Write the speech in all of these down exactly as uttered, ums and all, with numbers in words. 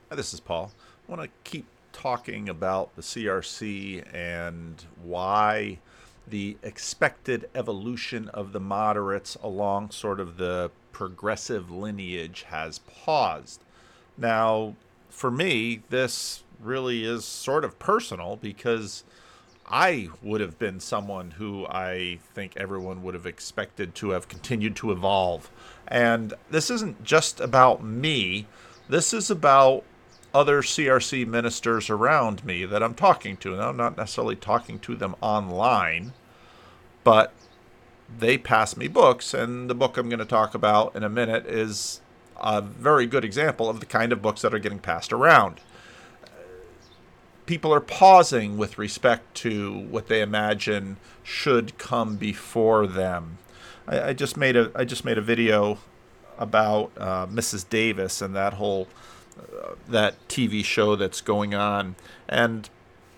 Hi, this is Paul. I want to keep talking about the C R C and why the expected evolution of the moderates along sort of the progressive lineage has paused. Now, for me, this really is sort of personal because I would have been someone who I think everyone would have expected to have continued to evolve. And this isn't just about me, this is about other C R C ministers around me that I'm talking to. Now, I'm not necessarily talking to them online, but they pass me books, and the book I'm going to talk about in a minute is a very good example of the kind of books that are getting passed around. People are pausing with respect to what they imagine should come before them. I, I just made a I just made a video about uh, Missus Davis and that whole uh, that T V show that's going on, and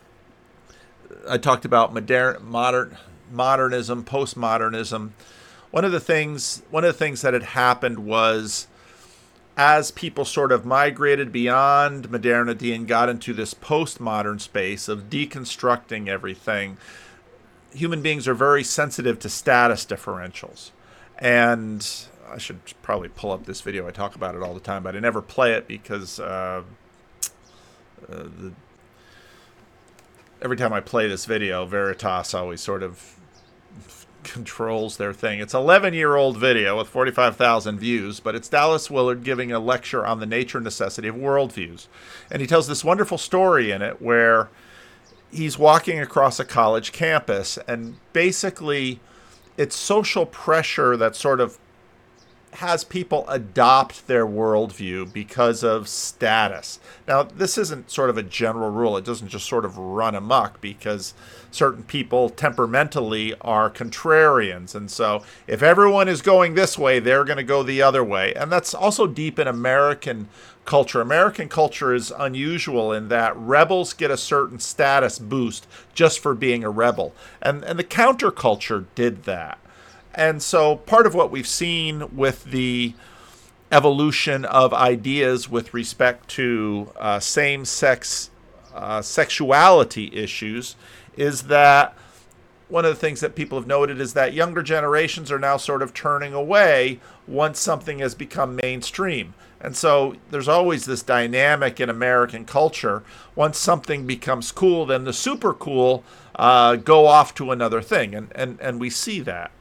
I talked about modern modern modernism, postmodernism. One of the things one of the things that had happened was, as people sort of migrated beyond modernity and got into this postmodern space of deconstructing everything, human beings are very sensitive to status differentials. And I should probably pull up this video. I talk about it all the time, but I never play it because uh, uh, the, every time I play this video, Veritas always sort of controls their thing. It's an eleven-year-old video with forty-five thousand views, but it's Dallas Willard giving a lecture on the nature and necessity of worldviews. And he tells this wonderful story in it where he's walking across a college campus, and basically it's social pressure that sort of has people adopt their worldview because of status. Now, this isn't sort of a general rule. It doesn't just sort of run amok because certain people temperamentally are contrarians. And so if everyone is going this way, they're going to go the other way. And that's also deep in American culture. American culture is unusual in that rebels get a certain status boost just for being a rebel. And, and the counterculture did that. And so part of what we've seen with the evolution of ideas with respect to uh, same-sex uh, sexuality issues is that one of the things that people have noted is that younger generations are now sort of turning away once something has become mainstream. And so there's always this dynamic in American culture. Once something becomes cool, then the super cool uh, go off to another thing. And, and, and we see that.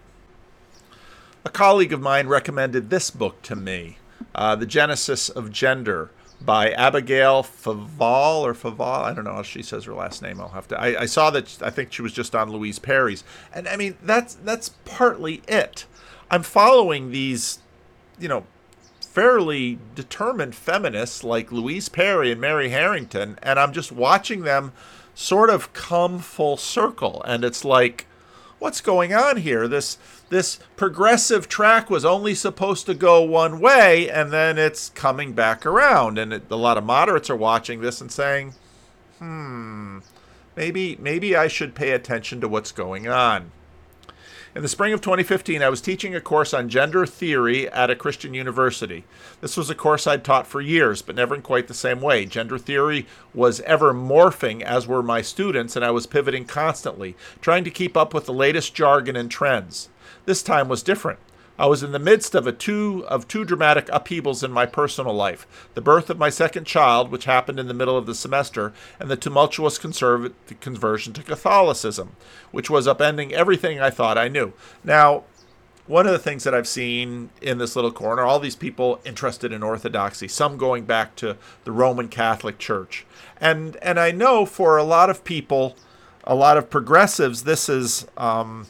A colleague of mine recommended this book to me, uh, The Genesis of Gender by Abigail Favale or Favale. I don't know how she says her last name. I'll have to. I, I saw that. I think she was just on Louise Perry's, and I mean that's that's partly it. I'm following these, you know, fairly determined feminists like Louise Perry and Mary Harrington, and I'm just watching them sort of come full circle, and it's like, what's going on here? This this progressive track was only supposed to go one way, and then it's coming back around. And it, a lot of moderates are watching this and saying, hmm, maybe maybe I should pay attention to what's going on. In the spring of twenty fifteen, I was teaching a course on gender theory at a Christian university. This was a course I'd taught for years, but never in quite the same way. Gender theory was ever morphing, as were my students, and I was pivoting constantly, trying to keep up with the latest jargon and trends. This time was different. I was in the midst of a two of two dramatic upheavals in my personal life: the birth of my second child, which happened in the middle of the semester, and the tumultuous conserv- conversion to Catholicism, which was upending everything I thought I knew. Now, one of the things that I've seen in this little corner, all these people interested in orthodoxy, some going back to the Roman Catholic Church. And and I know for a lot of people, a lot of progressives, this is... Um,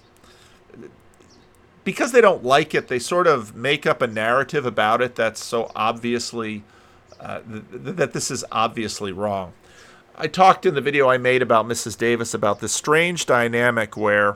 because they don't like it, they sort of make up a narrative about it that's so obviously, uh, th- th- that this is obviously wrong. I talked in the video I made about Missus Davis about this strange dynamic where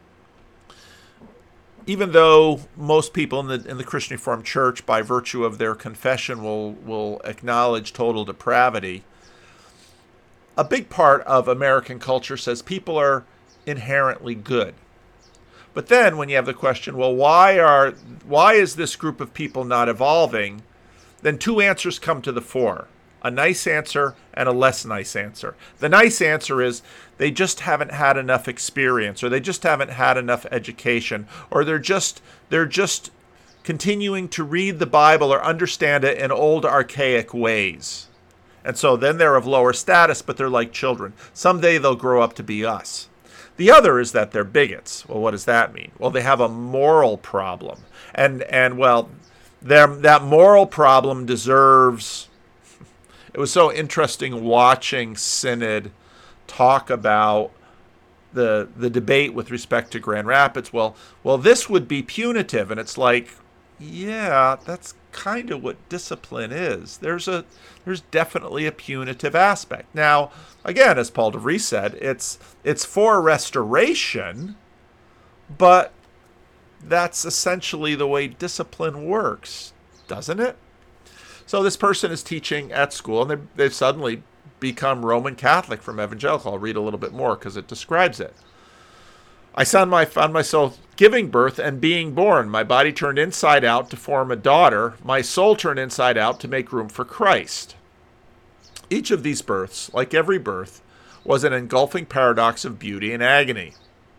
even though most people in the in the Christian Reformed Church, by virtue of their confession, will will acknowledge total depravity, a big part of American culture says people are inherently good. But then when you have the question, well, why are why is this group of people not evolving? Then two answers come to the fore. a nice answer and a less nice answer. The nice answer is they just haven't had enough experience, or they just haven't had enough education, or they're just they're just continuing to read the Bible or understand it in old archaic ways. And so then they're of lower status, but they're like children. Someday they'll grow up to be us. The other is that they're bigots. Well, what does that mean? Well, they have a moral problem. And, and well, that moral problem deserves... It was so interesting watching Synod talk about the the debate with respect to Grand Rapids. Well, well, this would be punitive. And it's like, yeah, that's kind of what discipline is. There's a there's definitely a punitive aspect. Now, again, as Paul DeVries said, it's it's for restoration, but that's essentially the way discipline works, doesn't it? So this person is teaching at school, and they've, they've suddenly become Roman Catholic from evangelical. I'll read a little bit more because it describes it. I found, my, found myself giving birth and being born. My body turned inside out to form a daughter. My soul turned inside out to make room for Christ. Each of these births, like every birth, was an engulfing paradox of beauty and agony.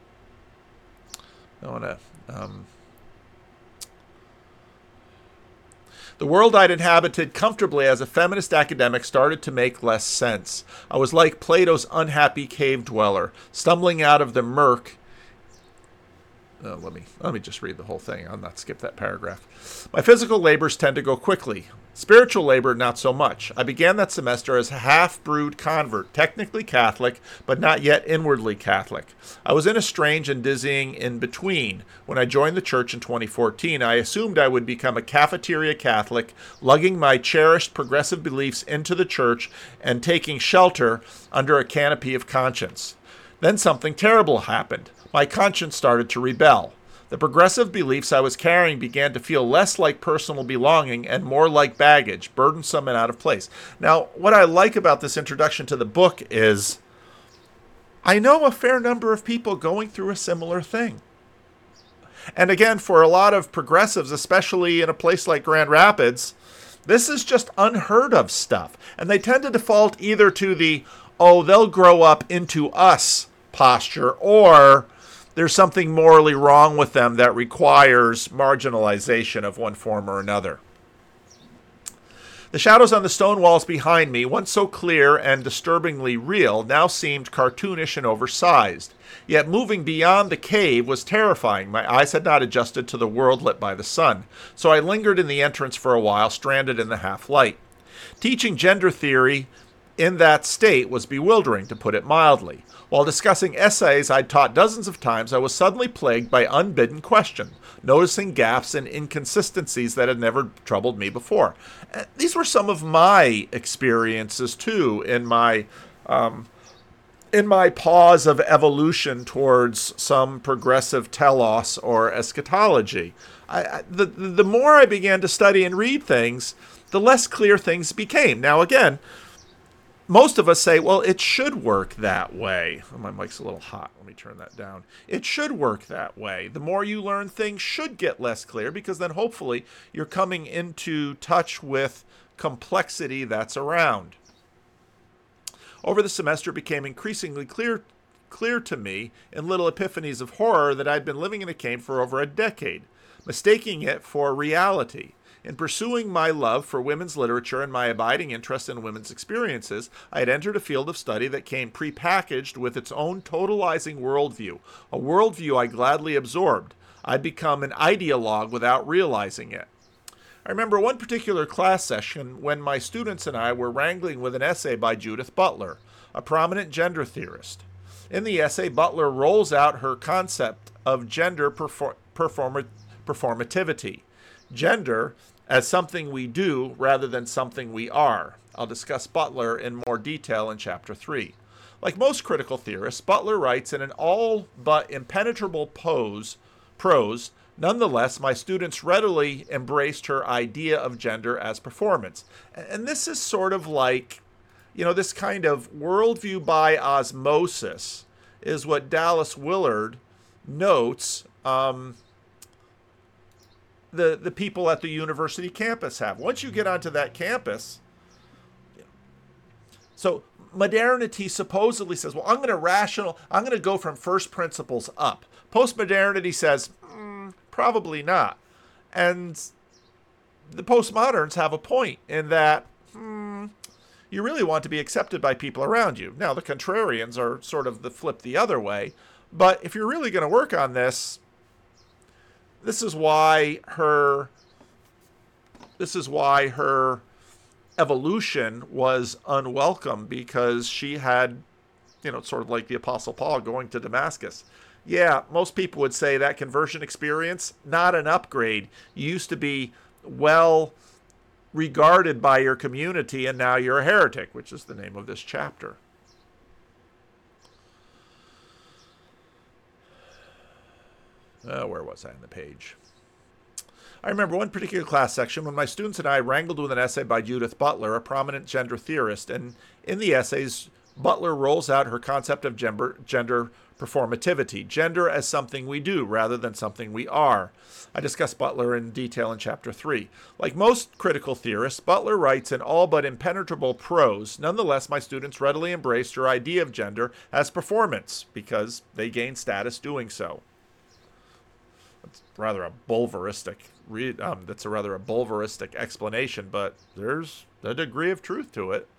I want to... Um, The world I'd inhabited comfortably as a feminist academic started to make less sense. I was like Plato's unhappy cave dweller, stumbling out of the murk. Uh, let me let me just read the whole thing. I'll not skip that paragraph. My physical labors tend to go quickly. Spiritual labor, not so much. I began that semester as a half-brewed convert, technically Catholic, but not yet inwardly Catholic. I was in a strange and dizzying in-between. When I joined the church in twenty fourteen, I assumed I would become a cafeteria Catholic, lugging my cherished progressive beliefs into the church and taking shelter under a canopy of conscience. Then something terrible happened. My conscience started to rebel. The progressive beliefs I was carrying began to feel less like personal belonging and more like baggage, burdensome and out of place. Now, what I like about this introduction to the book is I know a fair number of people going through a similar thing. And again, for a lot of progressives, especially in a place like Grand Rapids, this is just unheard of stuff. And they tend to default either to the, oh, they'll grow up into us posture, or there's something morally wrong with them that requires marginalization of one form or another. The shadows on the stone walls behind me, once so clear and disturbingly real, now seemed cartoonish and oversized. Yet moving beyond the cave was terrifying. My eyes had not adjusted to the world lit by the sun, so I lingered in the entrance for a while, stranded in the half-light. Teaching gender theory in that state was bewildering, to put it mildly. While discussing essays I'd taught dozens of times, I was suddenly plagued by unbidden question, noticing gaps and inconsistencies that had never troubled me before. These were some of my experiences, too, in my um, in my pause of evolution towards some progressive telos or eschatology. I, I, the, the more I began to study and read things, the less clear things became. Now, again, most of us say, well, it should work that way. Oh, my mic's a little hot. Let me turn that down. It should work that way. The more you learn, things should get less clear, because then hopefully you're coming into touch with complexity that's around. Over the semester, it became increasingly clear, clear to me in little epiphanies of horror that I'd been living in a cave for over a decade, mistaking it for reality. In pursuing my love for women's literature and my abiding interest in women's experiences, I had entered a field of study that came prepackaged with its own totalizing worldview, a worldview I gladly absorbed. I'd become an ideologue without realizing it. I remember one particular class session when my students and I were wrangling with an essay by Judith Butler, a prominent gender theorist. In the essay, Butler rolls out her concept of gender perfor- perform- performativity. Gender as something we do rather than something we are. I'll discuss Butler in more detail in Chapter three. Like most critical theorists, Butler writes in an all but impenetrable pose, prose. Nonetheless, my students readily embraced her idea of gender as performance. And this is sort of like, you know, this kind of worldview by osmosis is what Dallas Willard notes um, the, the people at the university campus have. Once you get onto that campus, So modernity supposedly says, well, I'm going to rational, I'm going to go from first principles up. Postmodernity says, mm, probably not. And the postmoderns have a point in that hmm, you really want to be accepted by people around you. Now, the contrarians are sort of the flip the other way. But if you're really going to work on this, this is why her, this is why her evolution was unwelcome, because she had, you know, sort of like the Apostle Paul going to Damascus. Yeah, most people would say that conversion experience, not an upgrade. You used to be well regarded by your community, and now you're a heretic, which is the name of this chapter. Uh, where was I on the page? I remember one particular class section when my students and I wrangled with an essay by Judith Butler, a prominent gender theorist, and in the essays, Butler rolls out her concept of gender, gender performativity, gender as something we do rather than something we are. I discuss Butler in detail in chapter three. Like most critical theorists, Butler writes in all but impenetrable prose. Nonetheless, my students readily embraced her idea of gender as performance because they gained status doing so. That's rather a bulveristic read. Um, that's a rather a bulveristic explanation, but there's a degree of truth to it.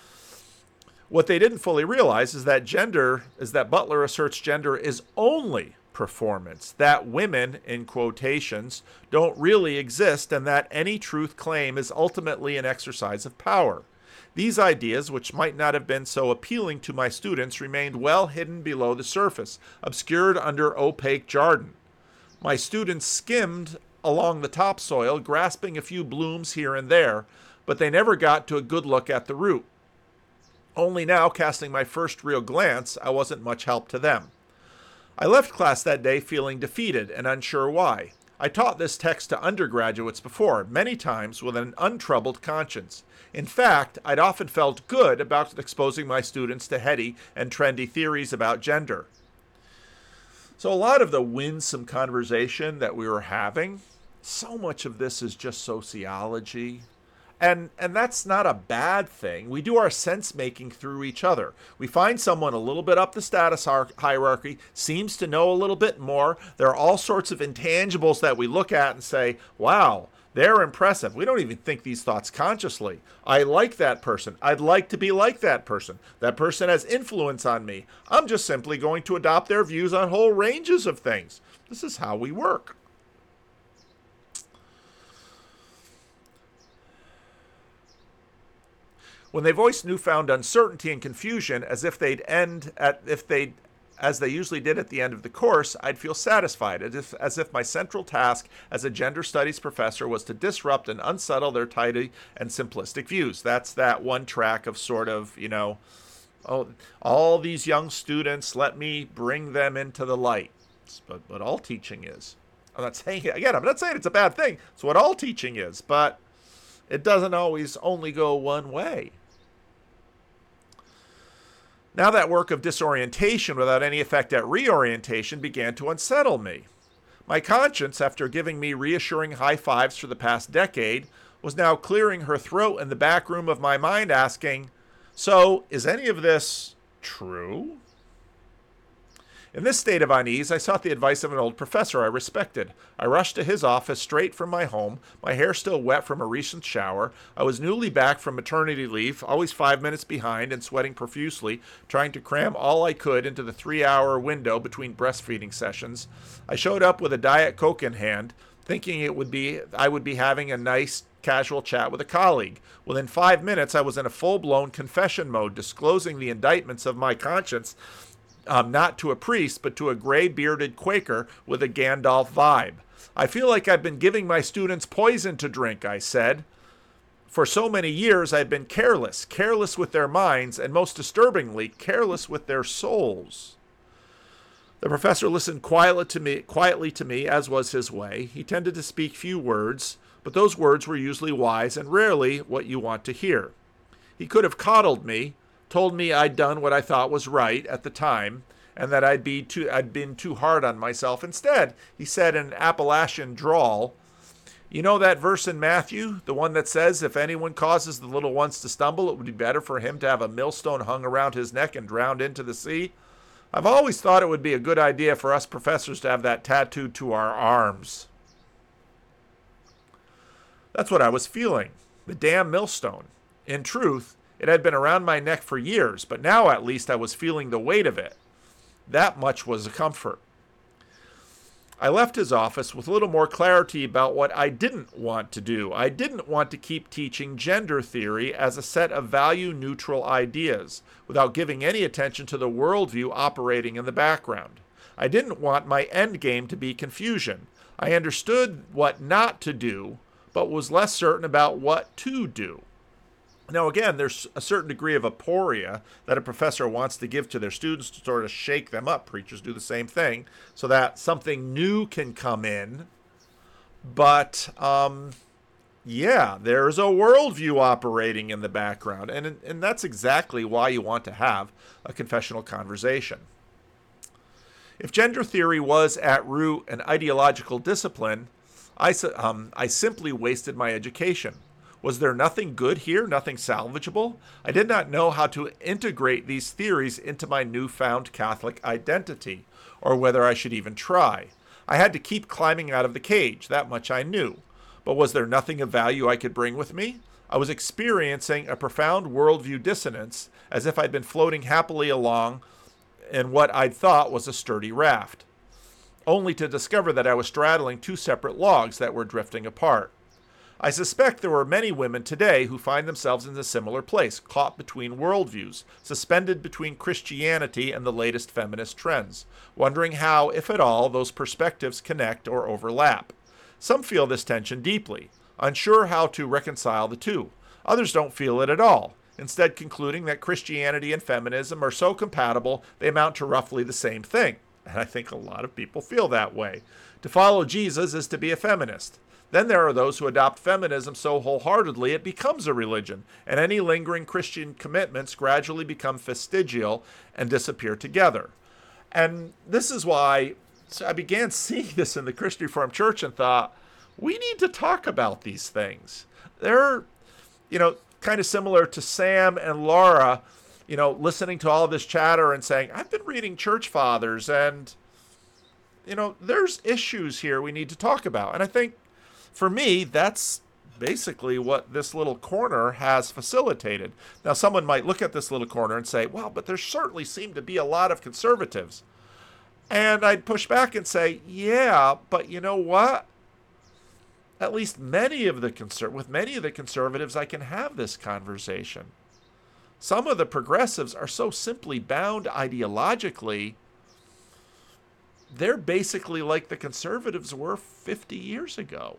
What they didn't fully realize is that gender, is that Butler asserts gender is only performance, that women, in quotations, don't really exist, and that any truth claim is ultimately an exercise of power. These ideas, which might not have been so appealing to my students, remained well hidden below the surface, obscured under opaque jargon. My students skimmed along the topsoil, grasping a few blooms here and there, but they never got to a good look at the root. Only now, casting my first real glance, I wasn't much help to them. I left class that day feeling defeated and unsure why. I taught this text to undergraduates before, many times with an untroubled conscience. In fact, I'd often felt good about exposing my students to heady and trendy theories about gender. So a lot of the winsome conversation that we were having, so much of this is just sociology. And and that's not a bad thing. We do our sense-making through each other. We find someone a little bit up the status hierarchy, seems to know a little bit more. There are all sorts of intangibles that we look at and say, wow, they're impressive. We don't even think these thoughts consciously. I like that person. I'd like to be like that person. That person has influence on me. I'm just simply going to adopt their views on whole ranges of things. This is how we work. When they voiced newfound uncertainty and confusion, as if they'd end at if they, as they usually did at the end of the course, I'd feel satisfied, as if as if my central task as a gender studies professor was to disrupt and unsettle their tidy and simplistic views. That's that one track of sort of, you know, oh, all these young students, let me bring them into the light. But what all teaching is. I'm not saying again. I'm not saying it's a bad thing. It's what all teaching is, but it doesn't always only go one way. Now that work of disorientation without any effect at reorientation began to unsettle me. My conscience, after giving me reassuring high fives for the past decade, was now clearing her throat in the back room of my mind asking, so is any of this true? In this state of unease, I sought the advice of an old professor I respected. I rushed to his office straight from my home, my hair still wet from a recent shower. I was newly back from maternity leave, always five minutes behind and sweating profusely, trying to cram all I could into the three-hour window between breastfeeding sessions. I showed up with a Diet Coke in hand, thinking it would be I would be having a nice casual chat with a colleague. Within five minutes, I was in a full-blown confession mode, disclosing the indictments of my conscience, Um, not to a priest, but to a gray-bearded Quaker with a Gandalf vibe. I feel like I've been giving my students poison to drink, I said. For so many years, I've been careless, careless with their minds, and most disturbingly, careless with their souls. The professor listened quietly to me, quietly to me, as was his way. He tended to speak few words, but those words were usually wise and rarely what you want to hear. He could have coddled me, told me I'd done what I thought was right at the time, and that I'd be too I'd been too hard on myself. Instead, he said in an Appalachian drawl, You know that verse in Matthew, the one that says, if anyone causes the little ones to stumble, it would be better for him to have a millstone hung around his neck and drowned into the sea? I've always thought it would be a good idea for us professors to have that tattooed to our arms. That's what I was feeling, the damn millstone. In truth, it had been around my neck for years, but now at least I was feeling the weight of it. That much was a comfort. I left his office with a little more clarity about what I didn't want to do. I didn't want to keep teaching gender theory as a set of value-neutral ideas without giving any attention to the worldview operating in the background. I didn't want my end game to be confusion. I understood what not to do, but was less certain about what to do. Now, again, there's a certain degree of aporia that a professor wants to give to their students to sort of shake them up. Preachers do the same thing so that something new can come in. But, um, yeah, there's a worldview operating in the background. And, and that's exactly why you want to have a confessional conversation. If gender theory was at root an ideological discipline, I, um, I simply wasted my education. Was there nothing good here, nothing salvageable? I did not know how to integrate these theories into my newfound Catholic identity, or whether I should even try. I had to keep climbing out of the cage, that much I knew. But was there nothing of value I could bring with me? I was experiencing a profound worldview dissonance, as if I'd been floating happily along in what I'd thought was a sturdy raft, only to discover that I was straddling two separate logs that were drifting apart. I suspect there are many women today who find themselves in a similar place, caught between worldviews, suspended between Christianity and the latest feminist trends, wondering how, if at all, those perspectives connect or overlap. Some feel this tension deeply, unsure how to reconcile the two. Others don't feel it at all, instead concluding that Christianity and feminism are so compatible they amount to roughly the same thing. And I think a lot of people feel that way. To follow Jesus is to be a feminist. Then there are those who adopt feminism so wholeheartedly it becomes a religion, and any lingering Christian commitments gradually become vestigial and disappear together. And this is why I began seeing this in the Christian Reformed Church and thought, we need to talk about these things. They're, you know, kind of similar to Sam and Laura, you know, listening to all this chatter and saying, I've been reading church fathers and, you know, there's issues here we need to talk about. And I think, for me, that's basically what this little corner has facilitated. Now, someone might look at this little corner and say, well, but there certainly seem to be a lot of conservatives. And I'd push back and say, yeah, but you know what? At least many of the conser- with many of the conservatives, I can have this conversation. Some of the progressives are so simply bound ideologically, they're basically like the conservatives were fifty years ago.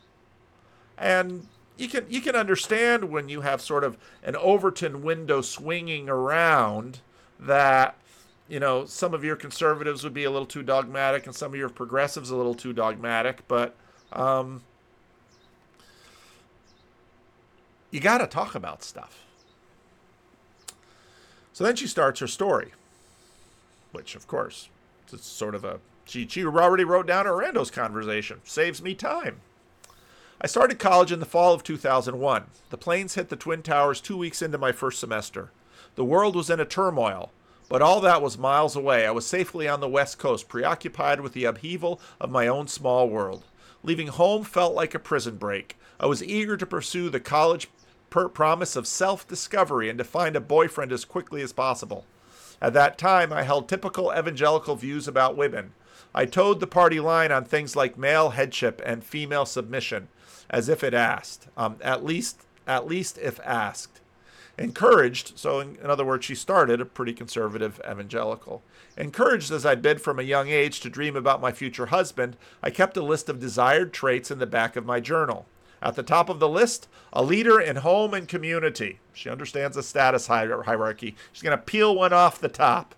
And you can you can understand when you have sort of an Overton window swinging around that, you know, some of your conservatives would be a little too dogmatic and some of your progressives a little too dogmatic. But um, you got to talk about stuff. So then she starts her story, which, of course, it's sort of a, she, she already wrote down her Rando's conversation. Saves me time. I started college in the fall of two thousand one. The planes hit the Twin Towers two weeks into my first semester. The world was in a turmoil, but all that was miles away. I was safely on the West Coast, preoccupied with the upheaval of my own small world. Leaving home felt like a prison break. I was eager to pursue the college per- promise of self-discovery and to find a boyfriend as quickly as possible. At that time, I held typical evangelical views about women. I towed the party line on things like male headship and female submission, as if it asked, um, at least at least if asked. Encouraged, so in, in other words, she started a pretty conservative evangelical. Encouraged as I'd been from a young age to dream about my future husband, I kept a list of desired traits in the back of my journal. At the top of the list, a leader in home and community. She understands the status hierarchy. She's going to peel one off the top.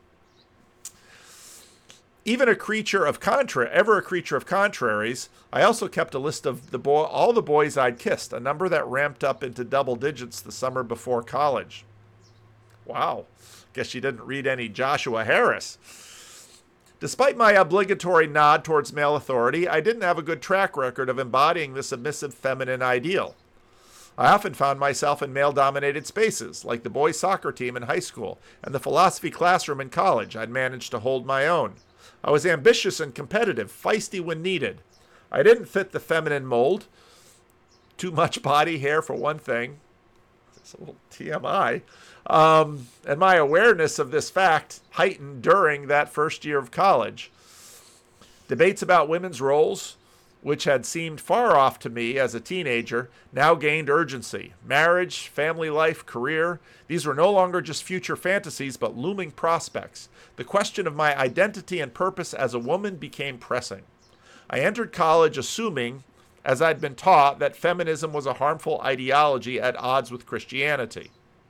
Even a creature of contra, ever a creature of contraries, I also kept a list of the boy, all the boys I'd kissed, a number that ramped up into double digits the summer before college. Wow, guess she didn't read any Joshua Harris. Despite my obligatory nod towards male authority, I didn't have a good track record of embodying the submissive feminine ideal. I often found myself in male-dominated spaces, like the boys' soccer team in high school and the philosophy classroom in college. I'd managed to hold my own. I was ambitious and competitive, feisty when needed. I didn't fit the feminine mold. Too much body hair, for one thing. It's a little T M I. Um, and my awareness of this fact heightened during that first year of college. Debates about women's roles, which had seemed far off to me as a teenager, now gained urgency. Marriage, family life, career, these were no longer just future fantasies, but looming prospects. The question of my identity and purpose as a woman became pressing. I entered college assuming, as I'd been taught, that feminism was a harmful ideology at odds with Christianity.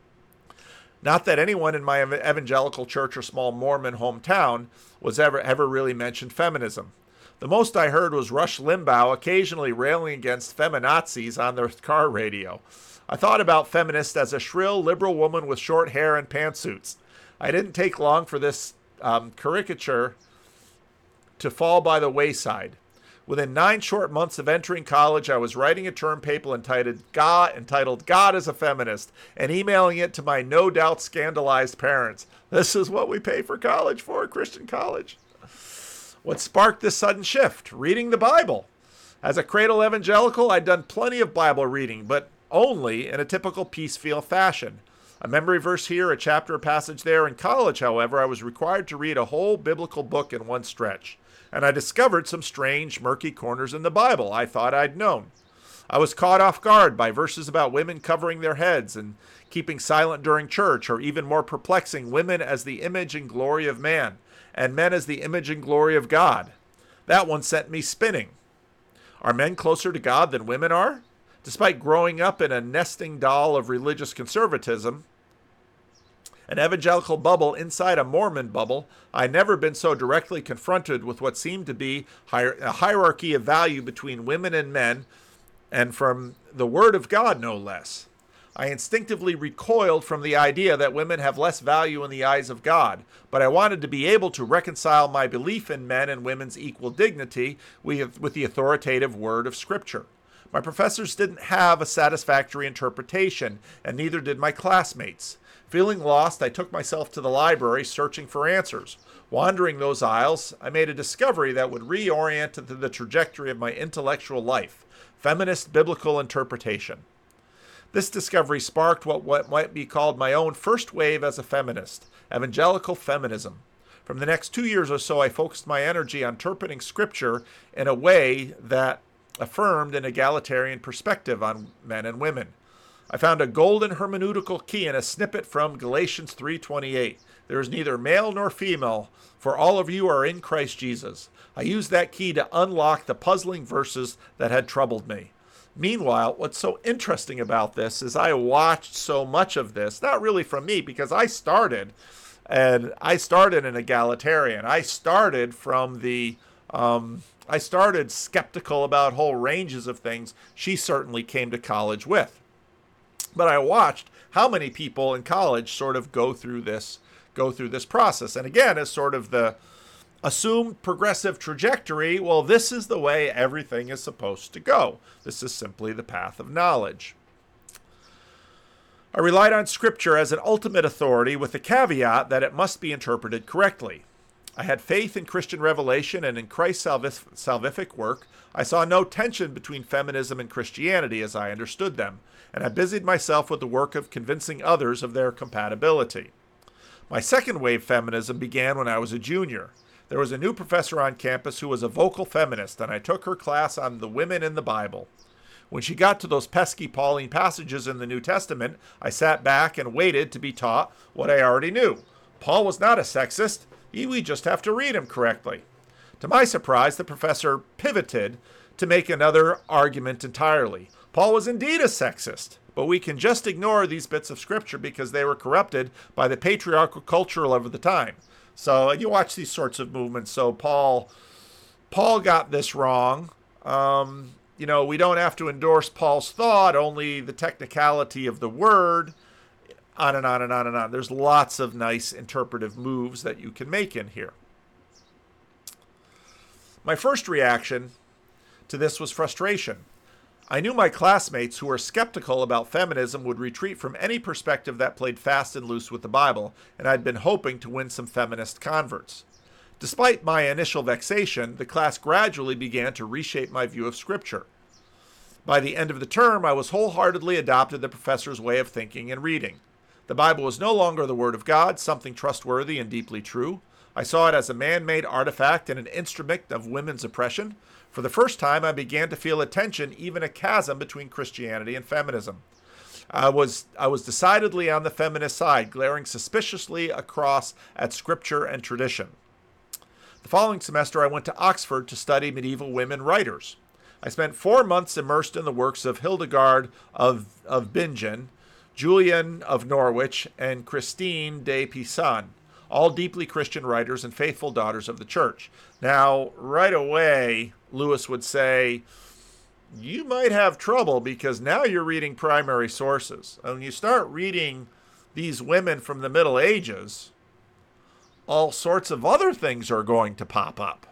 Not that anyone in my evangelical church or small Mormon hometown was ever, ever really mentioned feminism. The most I heard was Rush Limbaugh occasionally railing against feminazis on their car radio. I thought about feminist as a shrill liberal woman with short hair and pantsuits. I didn't take long for this um, caricature to fall by the wayside. Within nine short months of entering college, I was writing a term paper entitled God, entitled God is a Feminist and emailing it to my no doubt scandalized parents. This is what we pay for college for, Christian college. What sparked this sudden shift? Reading the Bible. As a cradle evangelical, I'd done plenty of Bible reading, but only in a typical piecemeal fashion. A memory verse here, a chapter or passage there. In college, however, I was required to read a whole biblical book in one stretch. And I discovered some strange, murky corners in the Bible I thought I'd known. I was caught off guard by verses about women covering their heads and keeping silent during church, or even more perplexing, women as the image and glory of man, and men as the image and glory of God. That one sent me spinning. Are men closer to God than women are? Despite growing up in a nesting doll of religious conservatism, an evangelical bubble inside a Mormon bubble, I'd never been so directly confronted with what seemed to be a hierarchy of value between women and men, and from the Word of God, no less. I instinctively recoiled from the idea that women have less value in the eyes of God, but I wanted to be able to reconcile my belief in men and women's equal dignity with, with the authoritative Word of Scripture. My professors didn't have a satisfactory interpretation, and neither did my classmates. Feeling lost, I took myself to the library searching for answers. Wandering those aisles, I made a discovery that would reorient the trajectory of my intellectual life: feminist biblical interpretation. This discovery sparked what, what might be called my own first wave as a feminist, evangelical feminism. From the next two years or so, I focused my energy on interpreting Scripture in a way that affirmed an egalitarian perspective on men and women. I found a golden hermeneutical key in a snippet from Galatians three twenty-eight. There is neither male nor female, for all of you are in Christ Jesus. I used that key to unlock the puzzling verses that had troubled me. Meanwhile, what's so interesting about this is I watched so much of this, not really from me, because I started, and I started an egalitarian. I started from the, um, I started skeptical about whole ranges of things she certainly came to college with. But I watched how many people in college sort of go through this, go through this process. And again, as sort of the assumed progressive trajectory, well, this is the way everything is supposed to go. This is simply the path of knowledge. I relied on Scripture as an ultimate authority with the caveat that it must be interpreted correctly. I had faith in Christian revelation and in Christ's salvific, salvific work. I saw no tension between feminism and Christianity as I understood them, and I busied myself with the work of convincing others of their compatibility. My second wave feminism began when I was a junior. There was a new professor on campus who was a vocal feminist, and I took her class on the women in the Bible. When she got to those pesky Pauline passages in the New Testament, I sat back and waited to be taught what I already knew. Paul was not a sexist. We just have to read him correctly. To my surprise, the professor pivoted to make another argument entirely. Paul was indeed a sexist, but we can just ignore these bits of Scripture because they were corrupted by the patriarchal culture of the time. So you watch these sorts of movements. So Paul, Paul got this wrong. Um, you know, we don't have to endorse Paul's thought, only the technicality of the word. On and on and on and on. There's lots of nice interpretive moves that you can make in here. My first reaction to this was frustration. I knew my classmates who were skeptical about feminism would retreat from any perspective that played fast and loose with the Bible, and I'd been hoping to win some feminist converts. Despite my initial vexation, the class gradually began to reshape my view of Scripture. By the end of the term, I was wholeheartedly adopted the professor's way of thinking and reading. The Bible was no longer the Word of God, something trustworthy and deeply true. I saw it as a man-made artifact and an instrument of women's oppression. For the first time, I began to feel a tension, even a chasm between Christianity and feminism. I was I was decidedly on the feminist side, glaring suspiciously across at Scripture and tradition. The following semester, I went to Oxford to study medieval women writers. I spent four months immersed in the works of Hildegard of, of Bingen, Julian of Norwich, and Christine de Pisan, all deeply Christian writers and faithful daughters of the church. Now, right away, Lewis would say, you might have trouble because now you're reading primary sources. And when you start reading these women from the Middle Ages, all sorts of other things are going to pop up.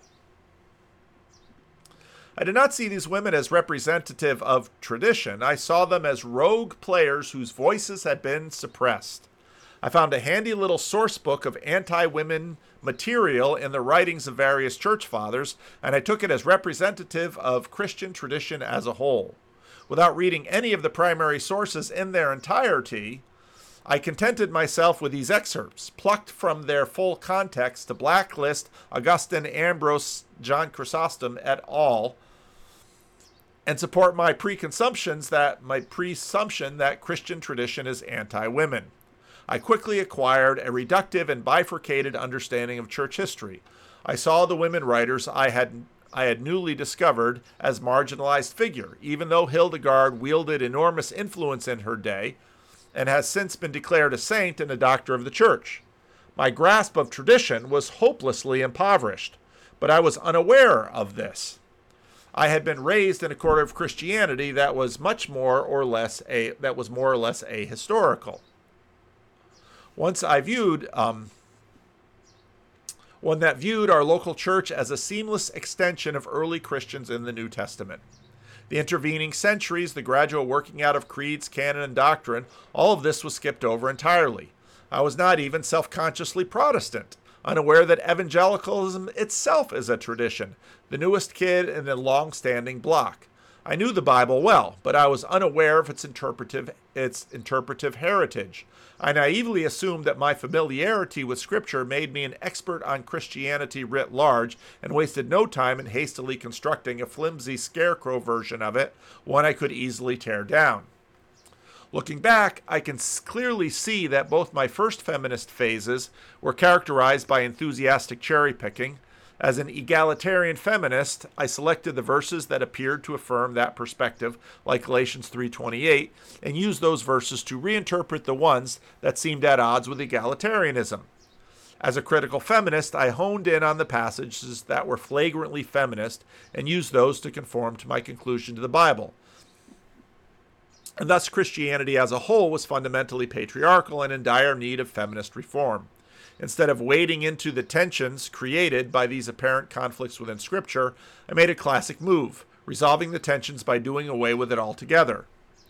I did not see these women as representative of tradition. I saw them as rogue players whose voices had been suppressed. I found a handy little source book of anti-women material in the writings of various church fathers, and I took it as representative of Christian tradition as a whole. Without reading any of the primary sources in their entirety, I contented myself with these excerpts, plucked from their full context to blacklist Augustine, Ambrose, John Chrysostom et al., and support my preconceptions that my presumption that Christian tradition is anti-women. I quickly acquired a reductive and bifurcated understanding of church history. I saw the women writers I had I had newly discovered as marginalized figure, even though Hildegard wielded enormous influence in her day and has since been declared a saint and a doctor of the church. My grasp of tradition was hopelessly impoverished, but I was unaware of this. I had been raised in a quarter of Christianity that was much more or less a that was more or less ahistorical. Once I viewed um, one that viewed our local church as a seamless extension of early Christians in the New Testament. The intervening centuries, the gradual working out of creeds, canon, and doctrine, all of this was skipped over entirely. I was not even self-consciously Protestant, unaware that evangelicalism itself is a tradition, the newest kid in a long-standing block. I knew the Bible well, but I was unaware of its interpretive, its interpretive heritage. I naively assumed that my familiarity with Scripture made me an expert on Christianity writ large, and wasted no time in hastily constructing a flimsy scarecrow version of it, one I could easily tear down. Looking back, I can clearly see that both my first feminist phases were characterized by enthusiastic cherry-picking. As an egalitarian feminist, I selected the verses that appeared to affirm that perspective, like Galatians three twenty-eight, and used those verses to reinterpret the ones that seemed at odds with egalitarianism. As a critical feminist, I honed in on the passages that were flagrantly feminist and used those to conform to my conclusion to the Bible. And thus Christianity as a whole was fundamentally patriarchal and in dire need of feminist reform. Instead of wading into the tensions created by these apparent conflicts within Scripture, I made a classic move, resolving the tensions by doing away with it altogether.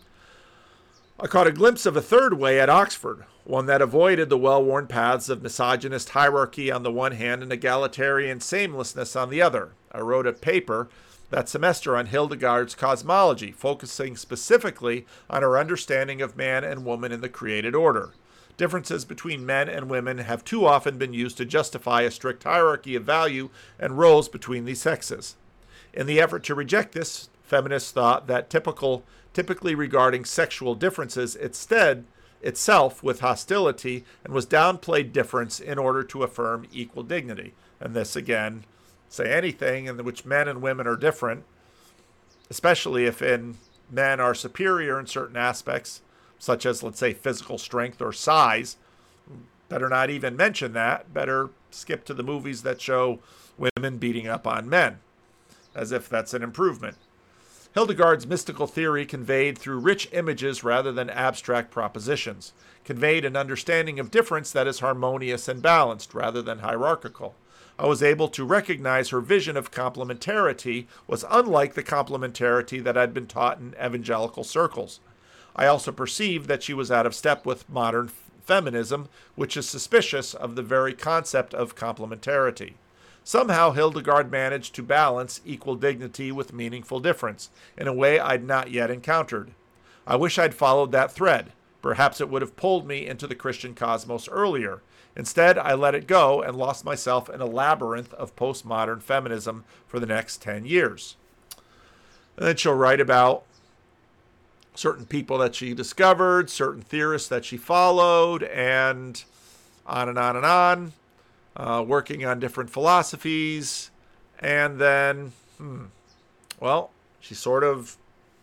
I caught a glimpse of a third way at Oxford, one that avoided the well-worn paths of misogynist hierarchy on the one hand and egalitarian shamelessness on the other. I wrote a paper that semester on Hildegard's cosmology, focusing specifically on her understanding of man and woman in the created order. Differences between men and women have too often been used to justify a strict hierarchy of value and roles between these sexes. In the effort to reject this, feminists thought that typical, typically regarding sexual differences instead itself with hostility and was downplayed difference in order to affirm equal dignity. And this again, say anything in which men and women are different, especially if in men are superior in certain aspects, such as, let's say, physical strength or size. Better not even mention that. Better skip to the movies that show women beating up on men, as if that's an improvement. Hildegard's mystical theory conveyed through rich images rather than abstract propositions, conveyed an understanding of difference that is harmonious and balanced rather than hierarchical. I was able to recognize her vision of complementarity was unlike the complementarity that I'd been taught in evangelical circles. I also perceived that she was out of step with modern feminism, which is suspicious of the very concept of complementarity. Somehow Hildegard managed to balance equal dignity with meaningful difference, in a way I'd not yet encountered. I wish I'd followed that thread. Perhaps it would have pulled me into the Christian cosmos earlier. Instead, I let it go and lost myself in a labyrinth of postmodern feminism for the next ten years. And then she'll write about certain people that she discovered, certain theorists that she followed, and on and on and on, uh, working on different philosophies. And then, hmm, well, she sort of...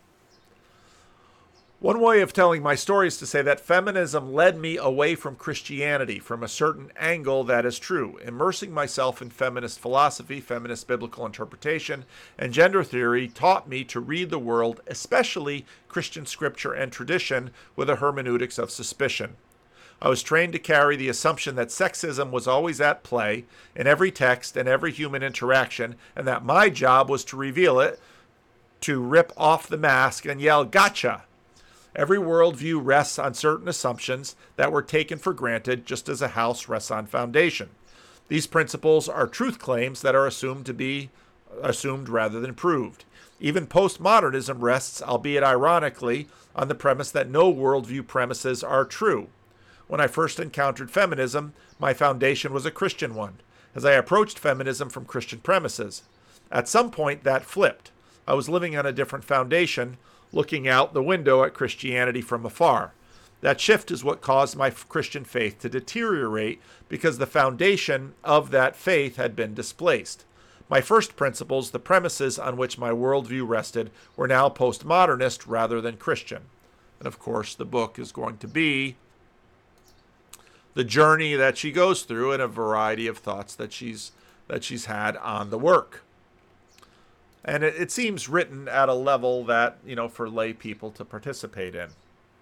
One way of telling my story is to say that feminism led me away from Christianity from a certain angle that is true. Immersing myself in feminist philosophy, feminist biblical interpretation, and gender theory taught me to read the world, especially Christian scripture and tradition, with a hermeneutics of suspicion. I was trained to carry the assumption that sexism was always at play in every text and every human interaction, and that my job was to reveal it, to rip off the mask and yell, "Gotcha!" Every worldview rests on certain assumptions that were taken for granted, just as a house rests on foundation. These principles are truth claims that are assumed to be assumed rather than proved. Even postmodernism rests, albeit ironically, on the premise that no worldview premises are true. When I first encountered feminism, my foundation was a Christian one, as I approached feminism from Christian premises. At some point, that flipped. I was living on a different foundation, looking out the window at Christianity from afar. That shift is what caused my Christian faith to deteriorate because the foundation of that faith had been displaced. My first principles, the premises on which my worldview rested, were now postmodernist rather than Christian. And of course, the book is going to be the journey that she goes through and a variety of thoughts that she's that she's had on the work. And it, it seems written at a level that, you know, for lay people to participate in.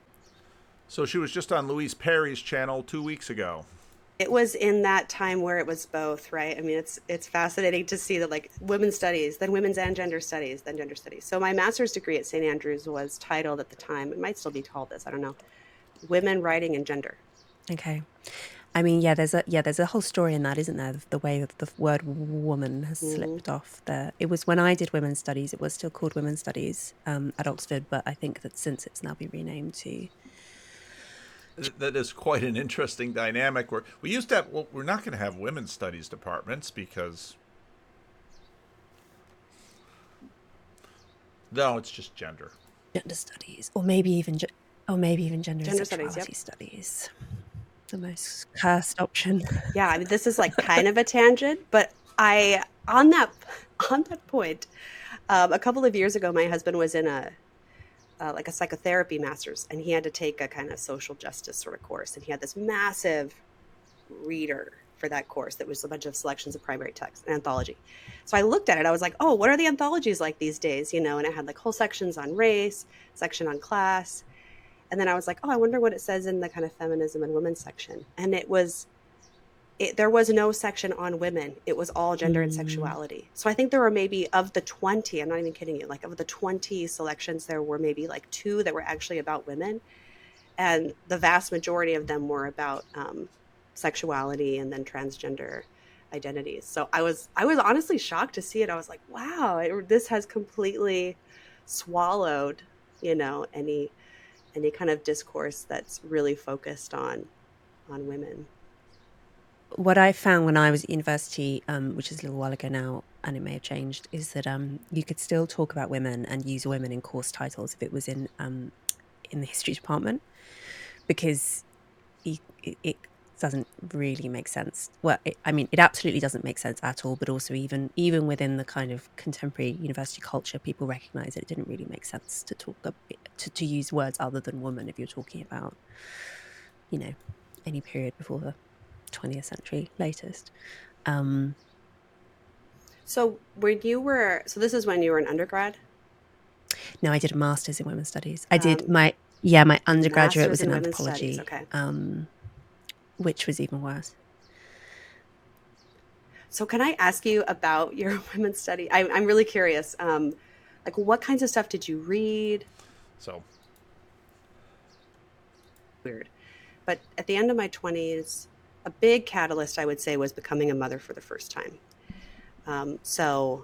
So she was just on Louise Perry's channel two weeks ago. It was in that time where it was both, right? I mean, it's it's fascinating to see that, like, women's studies, then women's and gender studies, then gender studies. So my master's degree at Saint Andrews was titled at the time, it might still be called this, I don't know, Women, Writing, and Gender. Okay. I mean, yeah, there's a yeah, there's a whole story in that, isn't there? The way that the word woman has Mhm. slipped off there. It was when I did women's studies, it was still called women's studies um, at Oxford, but I think that since it's now been renamed to... That is quite an interesting dynamic. Where we used to have, well, we're not going to have women's studies departments because, no, it's just gender. Gender studies, or maybe even, ge- or maybe even gender, Gender and studies, sexuality yep. studies. The most cursed option. Yeah, I mean, this is like kind of a tangent, but I, on that, on that point, um, a couple of years ago, my husband was in a, uh, like a psychotherapy master's, and he had to take a kind of social justice sort of course. And he had this massive reader for that course that was a bunch of selections of primary text, an anthology. So I looked at it, I was like, oh, what are the anthologies like these days? You know, and it had like whole sections on race, section on class. And then I was like, oh, I wonder what it says in the kind of feminism and women's section. And it was, it, there was no section on women. It was all gender and Mm. sexuality. So I think there were maybe, of the twenty, I'm not even kidding you, like of the twenty selections, there were maybe like two that were actually about women. And the vast majority of them were about um, sexuality and then transgender identities. So I was, I was honestly shocked to see it. I was like, wow, it, this has completely swallowed, you know, any any kind of discourse that's really focused on on women. What I found when I was at university, um, which is a little while ago now, and it may have changed, is that um, you could still talk about women and use women in course titles if it was in um, in the history department, because it, it, it doesn't really make sense. Well, it, I mean, it absolutely doesn't make sense at all, but also even even within the kind of contemporary university culture, people recognise that it didn't really make sense to talk a bit, to, to use words other than woman if you're talking about, you know, any period before the twentieth century latest. Um, So when you were, so this is when you were an undergrad? no, I did a master's in women's studies. I did Um, my, yeah, my undergraduate Masters was in in women's anthropology, studies, okay. um, which was even worse. So can I ask you about your women's study? I, I'm really curious. Um, like, what kinds of stuff did you read? So Weird. But at the end of my twenties, a big catalyst, I would say, was becoming a mother for the first time. Um, so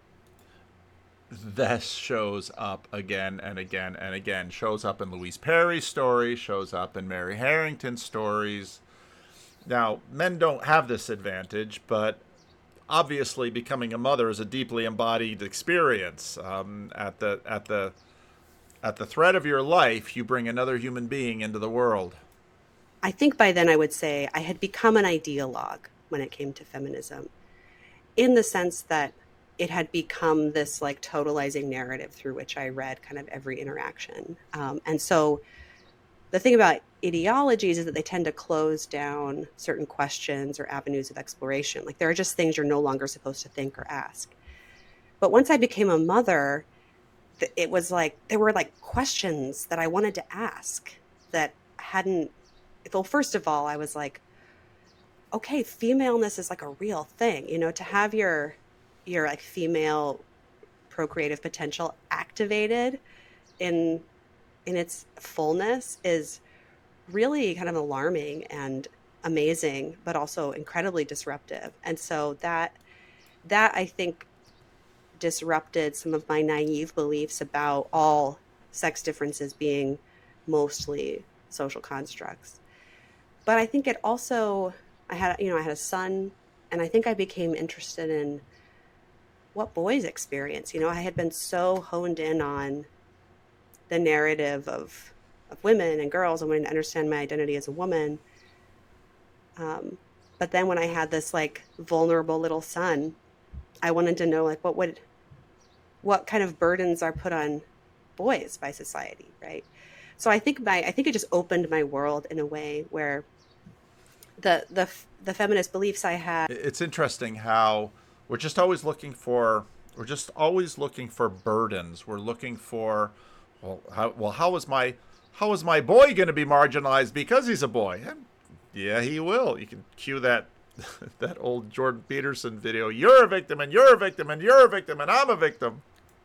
this shows up again and again and again. Shows up in Louise Perry's story, shows up in Mary Harrington's stories. Now, men don't have this advantage, but obviously becoming a mother is a deeply embodied experience. Um, at the at the at the thread of your life, you bring another human being into the world. I think by then I would say I had become an ideologue when it came to feminism, in the sense that it had become this like totalizing narrative through which I read kind of every interaction. Um, and so the thing about ideologies is that they tend to close down certain questions or avenues of exploration. Like there are just things you're no longer supposed to think or ask. But once I became a mother, it was like there were like questions that I wanted to ask that hadn't. Well, first of all, I was like, okay, femaleness is like a real thing, you know, to have your your like female procreative potential activated in in its fullness is really kind of alarming and amazing, but also incredibly disruptive. And so that that I think disrupted some of my naive beliefs about all sex differences being mostly social constructs. But I think it also, I had, you know, I had a son, and I think I became interested in what boys experience. You know, I had been so honed in on the narrative of of women and girls and wanting to understand my identity as a woman. Um, but then when I had this like vulnerable little son, I wanted to know like what would, what kind of burdens are put on boys by society, right? So I think my, I think it just opened my world in a way where the the the feminist beliefs I had. It's interesting how we're just always looking for we're just always looking for burdens. We're looking for well how well how is my how is my boy going to be marginalized because he's a boy? And yeah, he will. You can cue that that old Jordan Peterson video. You're a victim, and you're a victim, and you're a victim, and I'm a victim.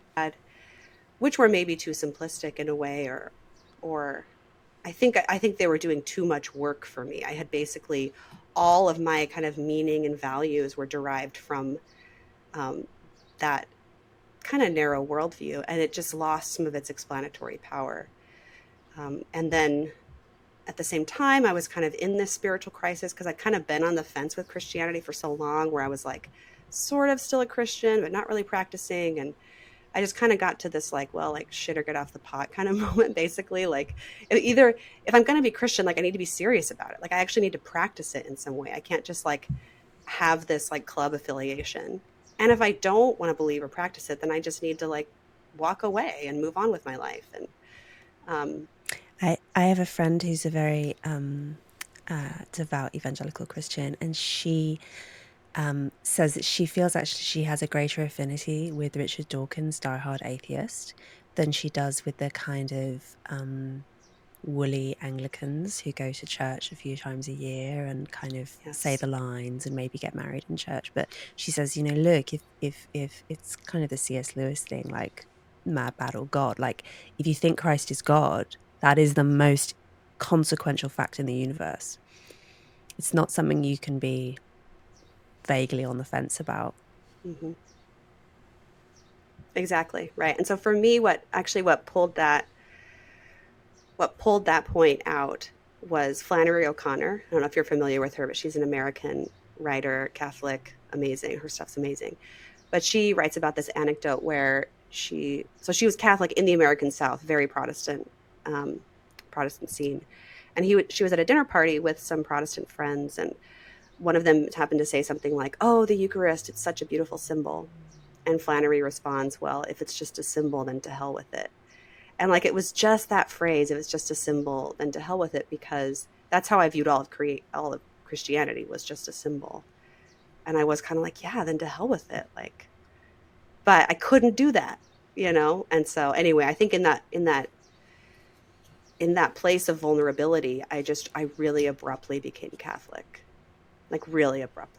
Which were maybe too simplistic in a way, or or. I think I think they were doing too much work for me. I had basically all of my kind of meaning and values were derived from um, that kind of narrow worldview, and it just lost some of its explanatory power. Um, and then at the same time, I was kind of in this spiritual crisis because I'd kind of been on the fence with Christianity for so long, where I was like sort of still a Christian, but not really practicing. And I just kind of got to this like, well, like shit or get off the pot kind of moment, basically. Like either if I'm going to be Christian, like I need to be serious about it. Like I actually need to practice it in some way. I can't just like have this like club affiliation. And if I don't want to believe or practice it, then I just need to like walk away and move on with my life. And um, I, I have a friend who's a very um, uh, devout evangelical Christian, and she Um, says that she feels actually she has a greater affinity with Richard Dawkins' Die Hard Atheist than she does with the kind of um, woolly Anglicans who go to church a few times a year and kind of yes. say the lines and maybe get married in church. But she says, you know, look, if if if it's kind of the C S Lewis thing, like mad, bad, or God, like if you think Christ is God, that is the most consequential fact in the universe. It's not something you can be vaguely on the fence about. Mm-hmm. Exactly, right. And so for me, what actually what pulled that what pulled that point out was Flannery O'Connor. I don't know if you're familiar with her, but she's an American writer, Catholic, amazing. Her stuff's amazing. But she writes about this anecdote where she so she was Catholic in the American South, very Protestant um, Protestant scene, and he she was at a dinner party with some Protestant friends, and one of them happened to say something like, oh, the Eucharist, it's such a beautiful symbol. And Flannery responds, well, if it's just a symbol, then to hell with it. And like, it was just that phrase, if it's just a symbol, then to hell with it, because that's how I viewed all of create all of Christianity, was just a symbol. And I was kind of like, yeah, then to hell with it. Like, but I couldn't do that, you know? And so anyway, I think in that, in that, in that place of vulnerability, I just, I really abruptly became Catholic. Like really abruptly.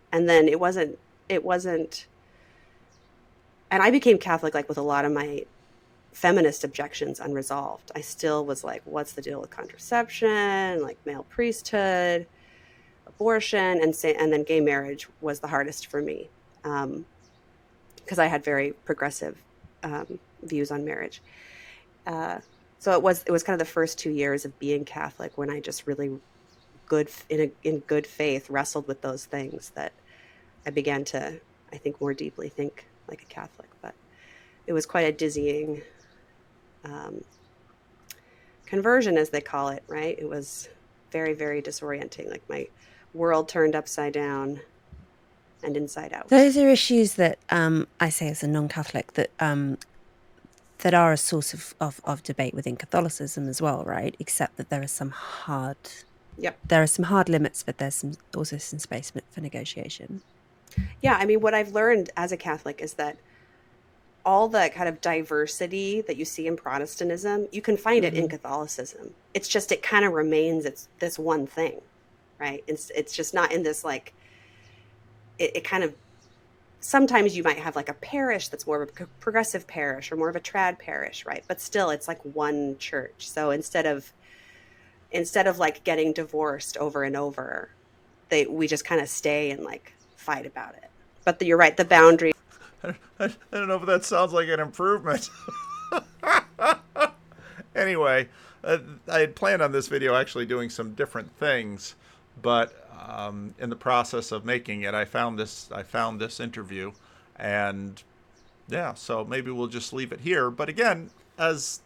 And then it wasn't, it wasn't, and I became Catholic like with a lot of my feminist objections unresolved. I still was like, what's the deal with contraception, like male priesthood, abortion, and say, and then gay marriage was the hardest for me, um, because I had very progressive um, views on marriage. Uh, so it was it was kind of the first two years of being Catholic when I just really good in a, in good faith wrestled with those things that I began to, I think, more deeply think like a Catholic. But it was quite a dizzying um, conversion, as they call it, right? It was very, very disorienting. Like my world turned upside down and inside out. Those are issues that um, I say as a non-Catholic that um, that are a source of, of, of debate within Catholicism as well, right? Except that there are some hard, yep, there are some hard limits, but there's some, also some space for negotiation. Yeah, I mean, what I've learned as a Catholic is that all the kind of diversity that you see in Protestantism, you can find mm-hmm. it in Catholicism. It's just, it kind of remains, it's this one thing, right? It's, it's just not in this, like, it, it kind of, sometimes you might have like a parish that's more of a progressive parish or more of a trad parish, right? But still, it's like one church. So instead of, instead of like getting divorced over and over, they, we just kind of stay and like fight about it. But the, you're right, the boundary. I, I don't know if that sounds like an improvement. Anyway, uh, I had planned on this video actually doing some different things, but um, in the process of making it, I found this. I found this interview, and yeah, so maybe we'll just leave it here. But again, as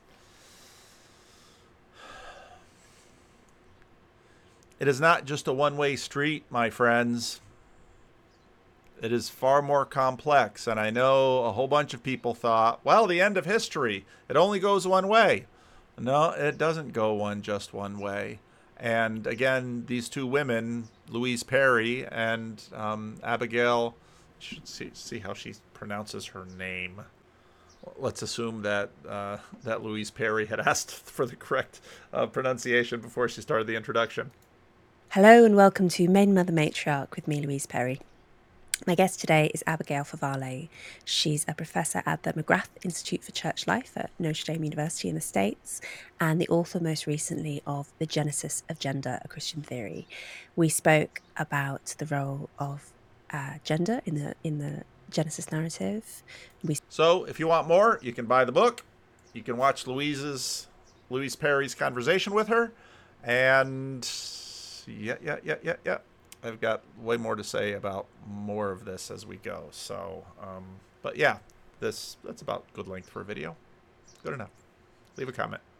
it is not just a one-way street, my friends. It is far more complex, and I know a whole bunch of people thought, well, the end of history, it only goes one way. No, it doesn't go one just one way. And again, these two women, Louise Perry and um, Abigail, should see, see how she pronounces her name. Let's assume that uh, that Louise Perry had asked for the correct uh, pronunciation before she started the introduction. Hello and welcome to Maiden Mother Matriarch with me, Louise Perry. My guest today is Abigail Favale. She's a professor at the McGrath Institute for Church Life at Notre Dame University in the States and the author most recently of The Genesis of Gender, a Christian Theory. We spoke about the role of uh, gender in the in the Genesis narrative. We... So if you want more, you can buy the book. You can watch Louise's, Louise Perry's conversation with her. And yeah, yeah, yeah, yeah, yeah. I've got way more to say about more of this as we go. So, um, but yeah, this that's about good length for a video. Good enough. Leave a comment.